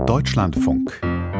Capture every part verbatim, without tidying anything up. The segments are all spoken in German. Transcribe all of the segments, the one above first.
Deutschlandfunk.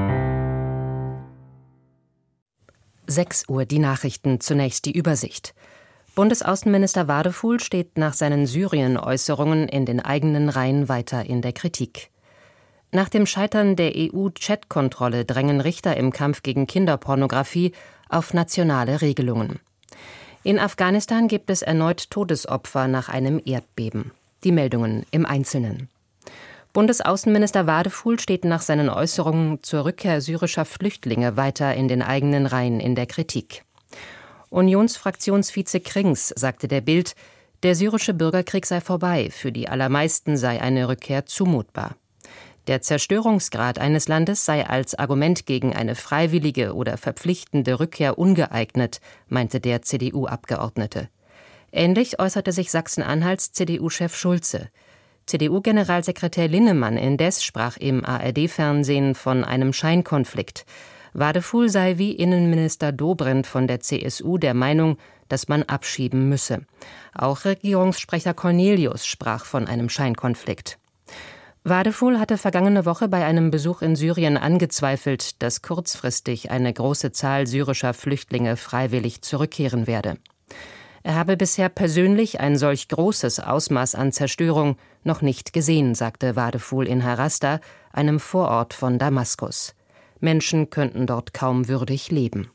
sechs Uhr die Nachrichten, zunächst die Übersicht. Bundesaußenminister Wadefuhl steht nach seinen Syrien-Äußerungen in den eigenen Reihen weiter in der Kritik. Nach dem Scheitern der E U-Chat-Kontrolle drängen Richter im Kampf gegen Kinderpornografie auf nationale Regelungen. In Afghanistan gibt es erneut Todesopfer nach einem Erdbeben. Die Meldungen im Einzelnen. Bundesaußenminister Wadefuhl steht nach seinen Äußerungen zur Rückkehr syrischer Flüchtlinge weiter in den eigenen Reihen in der Kritik. Unionsfraktionsvize Krings sagte der Bild, der syrische Bürgerkrieg sei vorbei, für die allermeisten sei eine Rückkehr zumutbar. Der Zerstörungsgrad eines Landes sei als Argument gegen eine freiwillige oder verpflichtende Rückkehr ungeeignet, meinte der C D U-Abgeordnete. Ähnlich äußerte sich Sachsen-Anhalts C D U-Chef Schulze. C D U-Generalsekretär Linnemann indes sprach im A R D-Fernsehen von einem Scheinkonflikt. Wadefuhl sei wie Innenminister Dobrindt von der C S U der Meinung, dass man abschieben müsse. Auch Regierungssprecher Cornelius sprach von einem Scheinkonflikt. Wadefuhl hatte vergangene Woche bei einem Besuch in Syrien angezweifelt, dass kurzfristig eine große Zahl syrischer Flüchtlinge freiwillig zurückkehren werde. Er habe bisher persönlich ein solch großes Ausmaß an Zerstörung noch nicht gesehen, sagte Wadefuhl in Harasta, einem Vorort von Damaskus. Menschen könnten dort kaum würdig leben.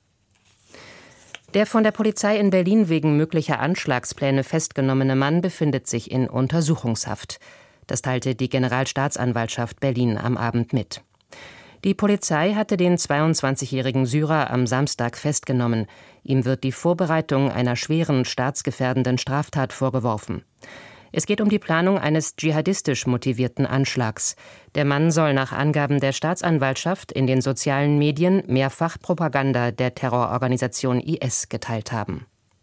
Der von der Polizei in Berlin wegen möglicher Anschlagspläne festgenommene Mann befindet sich in Untersuchungshaft. Das teilte die Generalstaatsanwaltschaft Berlin am Abend mit. Die Polizei hatte den zweiundzwanzigjährigen Syrer am Samstag festgenommen. Ihm wird die Vorbereitung einer schweren staatsgefährdenden Straftat vorgeworfen. Es geht um die Planung eines dschihadistisch motivierten Anschlags. Der Mann soll nach Angaben der Staatsanwaltschaft in den sozialen Medien mehrfach Propaganda der Terrororganisation I S geteilt haben.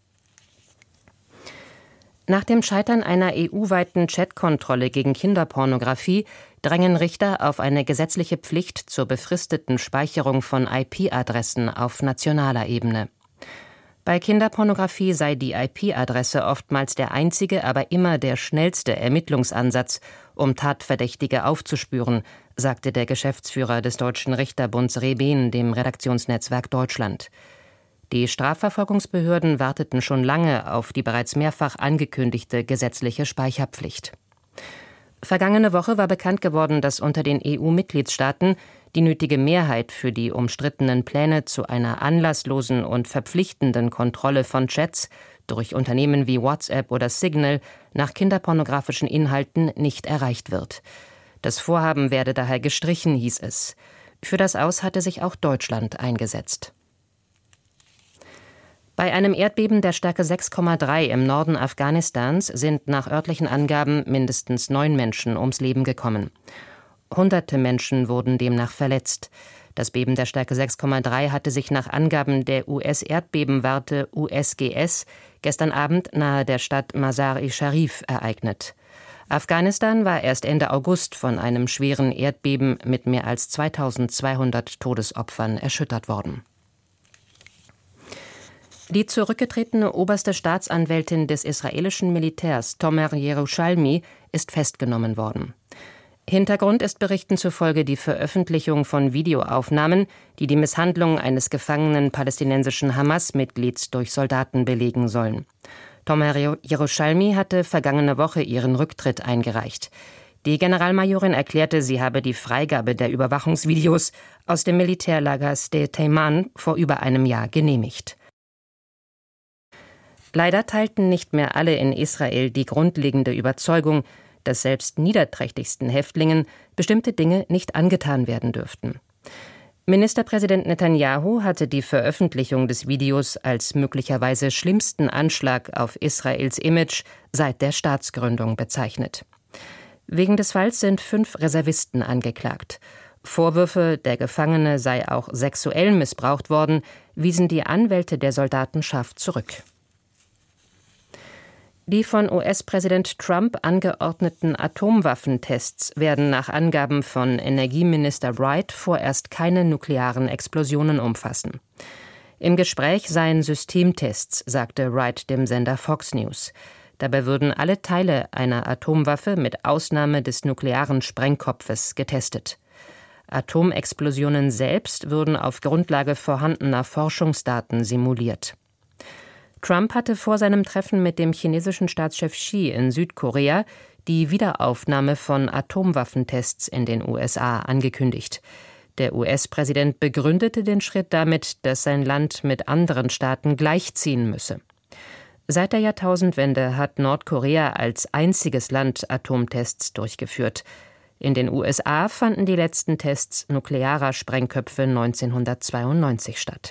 Nach dem Scheitern einer E U-weiten Chat-Kontrolle gegen Kinderpornografie drängen Richter auf eine gesetzliche Pflicht zur befristeten Speicherung von I P-Adressen auf nationaler Ebene. Bei Kinderpornografie sei die I P-Adresse oftmals der einzige, aber immer der schnellste Ermittlungsansatz, um Tatverdächtige aufzuspüren, sagte der Geschäftsführer des Deutschen Richterbunds Reben dem Redaktionsnetzwerk Deutschland. Die Strafverfolgungsbehörden warteten schon lange auf die bereits mehrfach angekündigte gesetzliche Speicherpflicht. Vergangene Woche war bekannt geworden, dass unter den E U-Mitgliedstaaten die nötige Mehrheit für die umstrittenen Pläne zu einer anlasslosen und verpflichtenden Kontrolle von Chats durch Unternehmen wie WhatsApp oder Signal nach kinderpornografischen Inhalten nicht erreicht wird. Das Vorhaben werde daher gestrichen, hieß es. Für das Aus hatte sich auch Deutschland eingesetzt. Bei einem Erdbeben der Stärke sechs Komma drei im Norden Afghanistans sind nach örtlichen Angaben mindestens neun Menschen ums Leben gekommen. Hunderte Menschen wurden demnach verletzt. Das Beben der Stärke sechs Komma drei hatte sich nach Angaben der U S-Erdbebenwarte U S G S gestern Abend nahe der Stadt Mazar-i-Sharif ereignet. Afghanistan war erst Ende August von einem schweren Erdbeben mit mehr als zweitausendzweihundert Todesopfern erschüttert worden. Die zurückgetretene oberste Staatsanwältin des israelischen Militärs, Tomer Yerushalmi, ist festgenommen worden. Hintergrund ist Berichten zufolge die Veröffentlichung von Videoaufnahmen, die die Misshandlung eines gefangenen palästinensischen Hamas-Mitglieds durch Soldaten belegen sollen. Tomer Yerushalmi hatte vergangene Woche ihren Rücktritt eingereicht. Die Generalmajorin erklärte, sie habe die Freigabe der Überwachungsvideos aus dem Militärlager Sde Teiman vor über einem Jahr genehmigt. Leider teilten nicht mehr alle in Israel die grundlegende Überzeugung, dass selbst niederträchtigsten Häftlingen bestimmte Dinge nicht angetan werden dürften. Ministerpräsident Netanyahu hatte die Veröffentlichung des Videos als möglicherweise schlimmsten Anschlag auf Israels Image seit der Staatsgründung bezeichnet. Wegen des Falls sind fünf Reservisten angeklagt. Vorwürfe, der Gefangene sei auch sexuell missbraucht worden, wiesen die Anwälte der Soldatenschaft zurück. Die von U S-Präsident Trump angeordneten Atomwaffentests werden nach Angaben von Energieminister Wright vorerst keine nuklearen Explosionen umfassen. Im Gespräch seien Systemtests, sagte Wright dem Sender Fox News. Dabei würden alle Teile einer Atomwaffe mit Ausnahme des nuklearen Sprengkopfes getestet. Atomexplosionen selbst würden auf Grundlage vorhandener Forschungsdaten simuliert. Trump hatte vor seinem Treffen mit dem chinesischen Staatschef Xi in Südkorea die Wiederaufnahme von Atomwaffentests in den U S A angekündigt. Der U S-Präsident begründete den Schritt damit, dass sein Land mit anderen Staaten gleichziehen müsse. Seit der Jahrtausendwende hat Nordkorea als einziges Land Atomtests durchgeführt. In den U S A fanden die letzten Tests nuklearer Sprengköpfe neunzehnhundertzweiundneunzig statt.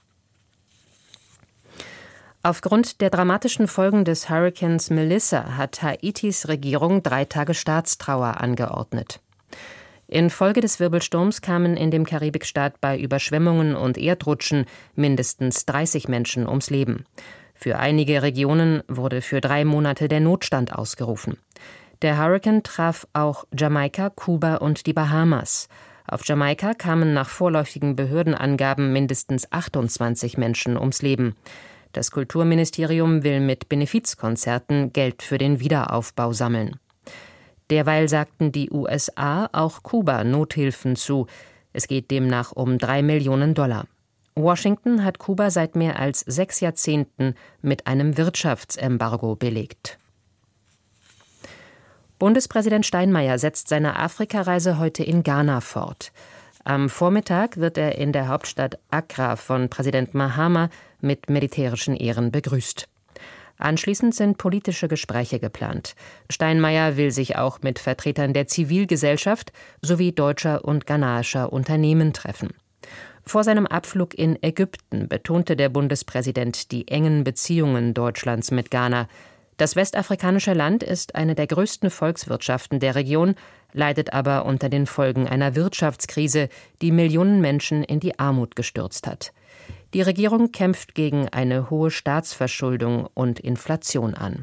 Aufgrund der dramatischen Folgen des Hurrikans Melissa hat Haitis Regierung drei Tage Staatstrauer angeordnet. Infolge des Wirbelsturms kamen in dem Karibikstaat bei Überschwemmungen und Erdrutschen mindestens dreißig Menschen ums Leben. Für einige Regionen wurde für drei Monate der Notstand ausgerufen. Der Hurrikan traf auch Jamaika, Kuba und die Bahamas. Auf Jamaika kamen nach vorläufigen Behördenangaben mindestens achtundzwanzig Menschen ums Leben. Das Kulturministerium will mit Benefizkonzerten Geld für den Wiederaufbau sammeln. Derweil sagten die U S A auch Kuba Nothilfen zu. Es geht demnach um drei Millionen Dollar. Washington hat Kuba seit mehr als sechs Jahrzehnten mit einem Wirtschaftsembargo belegt. Bundespräsident Steinmeier setzt seine Afrikareise heute in Ghana fort. Am Vormittag wird er in der Hauptstadt Accra von Präsident Mahama mit militärischen Ehren begrüßt. Anschließend sind politische Gespräche geplant. Steinmeier will sich auch mit Vertretern der Zivilgesellschaft sowie deutscher und ghanaischer Unternehmen treffen. Vor seinem Abflug in Ägypten betonte der Bundespräsident die engen Beziehungen Deutschlands mit Ghana. Das westafrikanische Land ist eine der größten Volkswirtschaften der Region, leidet aber unter den Folgen einer Wirtschaftskrise, die Millionen Menschen in die Armut gestürzt hat. Die Regierung kämpft gegen eine hohe Staatsverschuldung und Inflation an.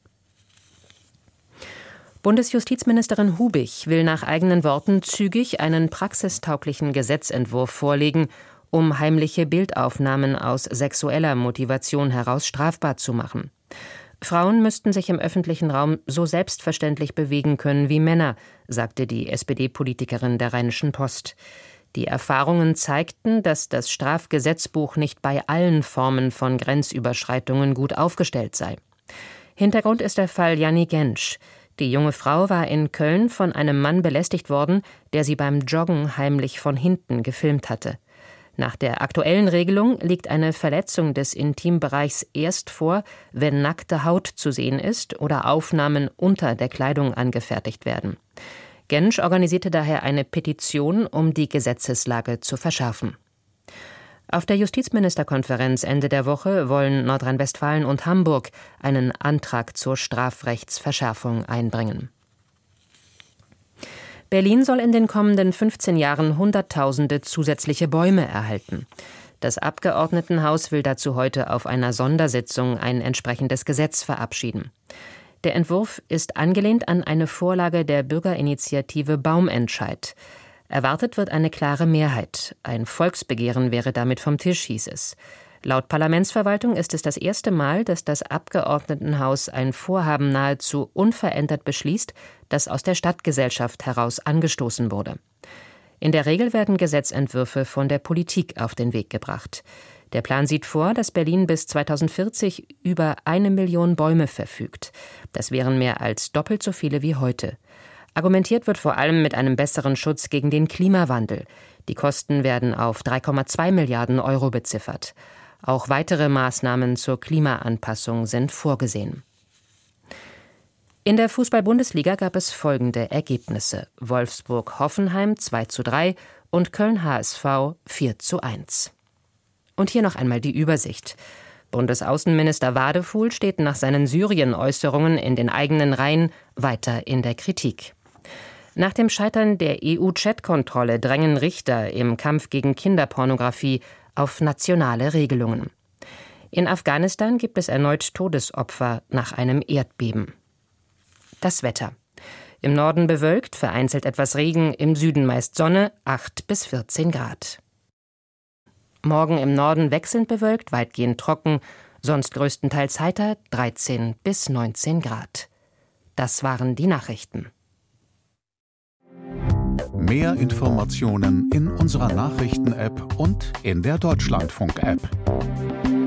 Bundesjustizministerin Hubich will nach eigenen Worten zügig einen praxistauglichen Gesetzentwurf vorlegen, um heimliche Bildaufnahmen aus sexueller Motivation heraus strafbar zu machen. Frauen müssten sich im öffentlichen Raum so selbstverständlich bewegen können wie Männer, sagte die S P D-Politikerin der Rheinischen Post. Die Erfahrungen zeigten, dass das Strafgesetzbuch nicht bei allen Formen von Grenzüberschreitungen gut aufgestellt sei. Hintergrund ist der Fall Janni Gensch. Die junge Frau war in Köln von einem Mann belästigt worden, der sie beim Joggen heimlich von hinten gefilmt hatte. Nach der aktuellen Regelung liegt eine Verletzung des Intimbereichs erst vor, wenn nackte Haut zu sehen ist oder Aufnahmen unter der Kleidung angefertigt werden. Gensch organisierte daher eine Petition, um die Gesetzeslage zu verschärfen. Auf der Justizministerkonferenz Ende der Woche wollen Nordrhein-Westfalen und Hamburg einen Antrag zur Strafrechtsverschärfung einbringen. Berlin soll in den kommenden fünfzehn Jahren Hunderttausende zusätzliche Bäume erhalten. Das Abgeordnetenhaus will dazu heute auf einer Sondersitzung ein entsprechendes Gesetz verabschieden. Der Entwurf ist angelehnt an eine Vorlage der Bürgerinitiative Baumentscheid. Erwartet wird eine klare Mehrheit. Ein Volksbegehren wäre damit vom Tisch, hieß es. Laut Parlamentsverwaltung ist es das erste Mal, dass das Abgeordnetenhaus ein Vorhaben nahezu unverändert beschließt, das aus der Stadtgesellschaft heraus angestoßen wurde. In der Regel werden Gesetzentwürfe von der Politik auf den Weg gebracht. Der Plan sieht vor, dass Berlin bis zweitausendvierzig über eine Million Bäume verfügt. Das wären mehr als doppelt so viele wie heute. Argumentiert wird vor allem mit einem besseren Schutz gegen den Klimawandel. Die Kosten werden auf drei Komma zwei Milliarden Euro beziffert. Auch weitere Maßnahmen zur Klimaanpassung sind vorgesehen. In der Fußball-Bundesliga gab es folgende Ergebnisse: Wolfsburg-Hoffenheim zwei zu drei und Köln-H S V vier zu eins. Und hier noch einmal die Übersicht. Bundesaußenminister Wadefuhl steht nach seinen Syrien-Äußerungen in den eigenen Reihen weiter in der Kritik. Nach dem Scheitern der E U-Chat-Kontrolle drängen Richter im Kampf gegen Kinderpornografie auf nationale Regelungen. In Afghanistan gibt es erneut Todesopfer nach einem Erdbeben. Das Wetter. Im Norden bewölkt, vereinzelt etwas Regen, im Süden meist Sonne, acht bis vierzehn Grad. Morgen im Norden wechselnd bewölkt, weitgehend trocken, sonst größtenteils heiter, dreizehn bis neunzehn Grad. Das waren die Nachrichten. Mehr Informationen in unserer Nachrichten-App und in der Deutschlandfunk-App.